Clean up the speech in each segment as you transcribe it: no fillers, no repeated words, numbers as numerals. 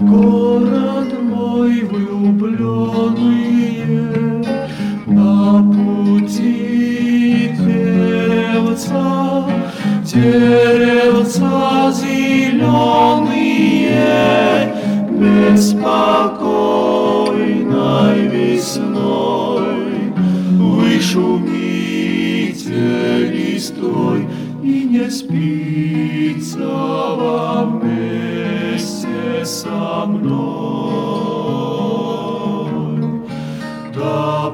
Город мой влюбленные, на пути деревца зеленые, беспокойной весной. Вы шумите листвой, и не спится вам вместе со мной. До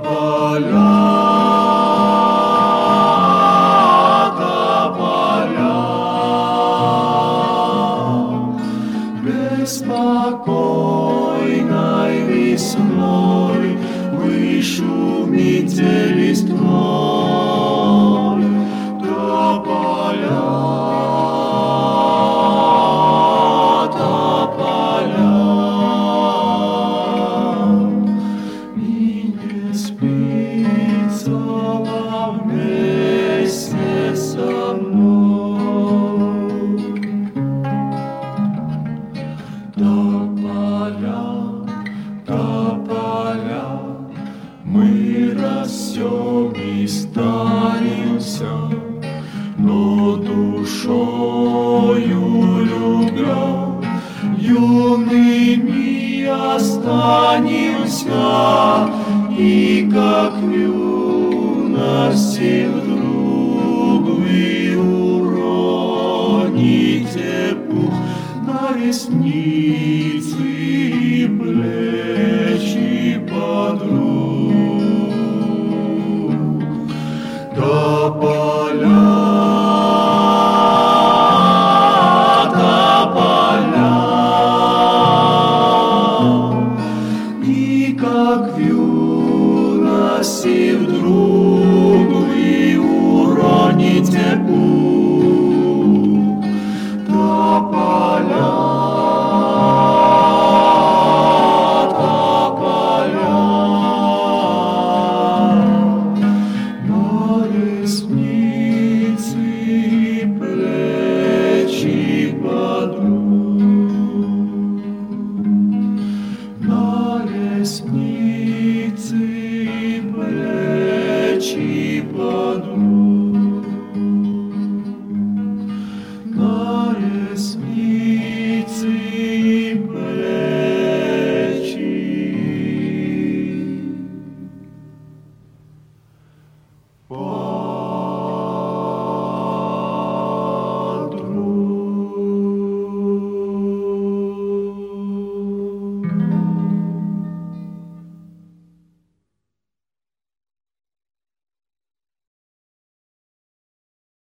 поля, беспокойной весной вы шумите листвой. До поля, и не спится вам вместе со мной. До поля мы растем и старимся, но душою любя юными останемся. И как в юности вдруг вы уроните пух на ресницы